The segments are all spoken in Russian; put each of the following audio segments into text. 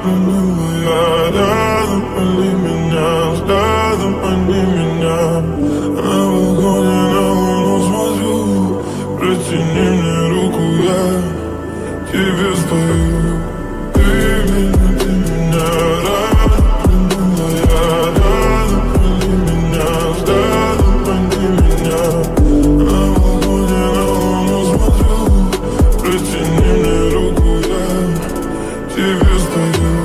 я рядом, пойми меня, взглядом пойми меня. На балконе на луну смотрю, протяни мне руку, я тебе стою. Ты меня рядом, я рядом, пойми меня, взглядом пойми меня. На балконе на луну смотрю, протяни мне руку, я тебе стою.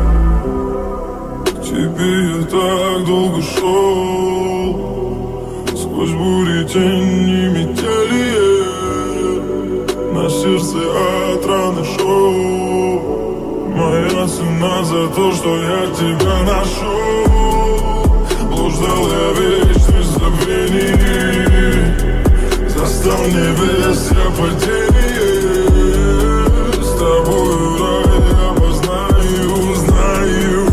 К тебе я так долго шел, сквозь бури, тени, метели. На сердце от раны шел. Моя цена за то, что я тебя нашел. Блуждал я вечность забвений, застал небес я падение. С тобою рай я познаю, знаю.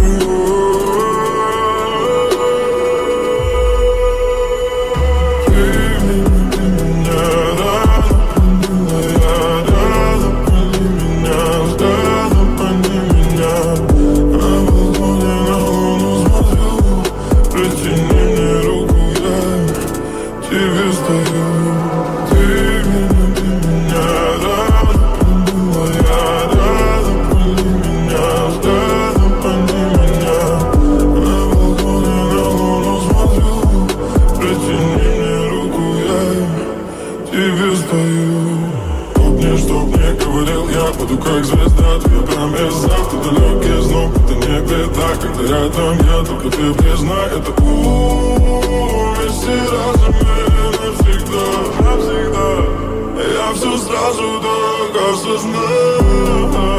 Ты меня рядом, я рядом, пойми меня, взглядом пойми меня. На балконе на луну смотрю, протяни мне руку, я тебе стою. Ты меня рядом, я рядом, пойми меня, взглядом пойми меня. На балконе на луну смотрю, протяни мне руку, я тебе стою. Чтоб не говорил, я буду как звезда. Твоя прям из завтра далекий зноб. Это не беда, когда рядом я, только ты признай это. Вместе разом мы навсегда. Я все сразу так осознаю.